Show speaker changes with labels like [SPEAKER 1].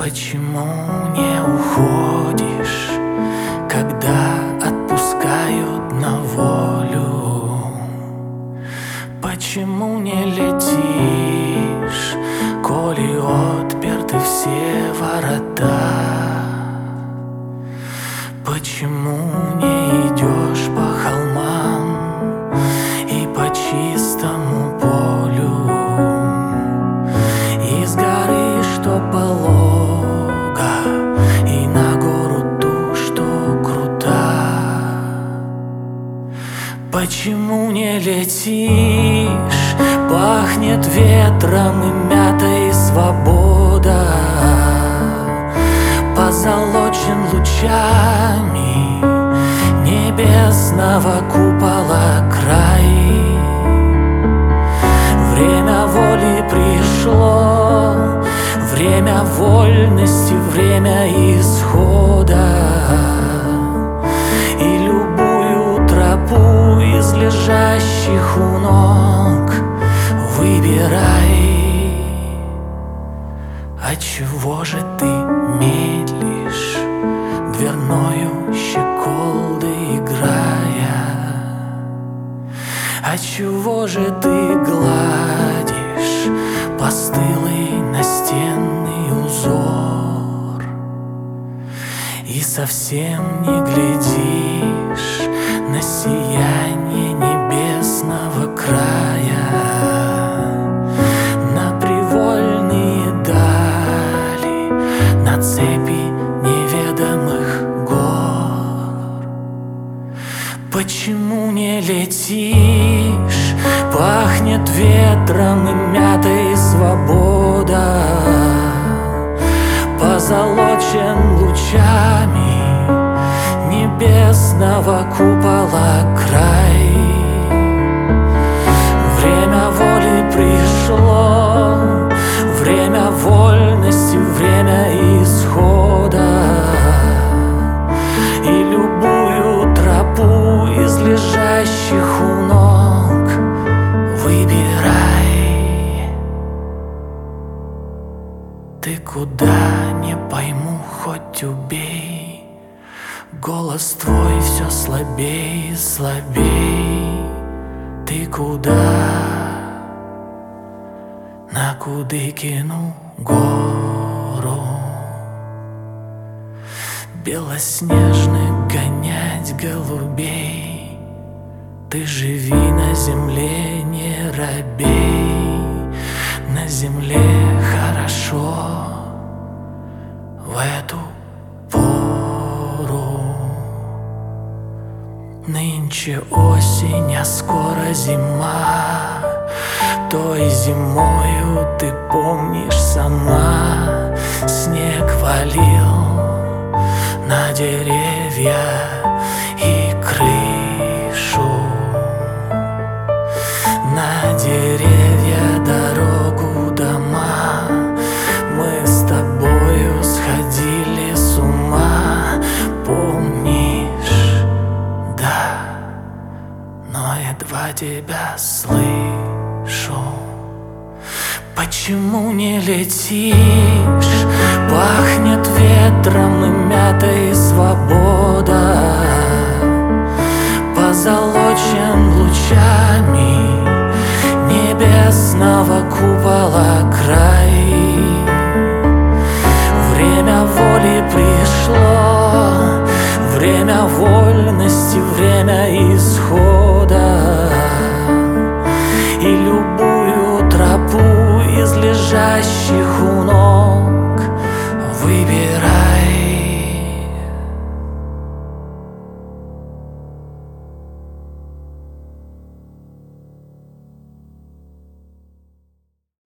[SPEAKER 1] Почему не уходишь, когда отпускают на волю? Почему не летишь, коли отперты все ворота? Почему не идешь по холмам и по чистому полю? Из горы, что полога, и на гору ту, что крута. Почему не летишь? Пахнет ветром и мятой свобода. Позолочен лучами небесного купола край. Время воли пришло, время вольности, время исхода. И любую тропу из лежащих у ног выбирай. Отчего же ты медлишь, дверною щеколдой играя? Отчего же ты гладишь постылый настенный узор и совсем не глядишь на сияние небесного края, на привольные дали, на цепи неведомых гор? Почему не летишь? Пахнет ветром и мятой свобода. Позолочен лучами небесного купола край. Время воли пришло, время вольности, время исхода. И любую тропу из лежащих у ног выбирай. Ты куда, не пойму, хоть убей. Голос твой все слабей и слабей. Ты куда? На Кудыкину гору белоснежных гонять голубей. Ты живи на земле, не робей. На земле хорошо в эту пору. Нынче осень, а скоро зима. Той зимою, ты помнишь сама, снег валил на деревья и крышу. На деревья, дорогу, дома. Мы с тобою сходили с ума, помнишь? Да, но едва тебя слышу. Почему не летишь? Пахнет ветром и мятой свобода. Позолочен лучами небесного купола край. Время воли пришло, время вольности, время исхода.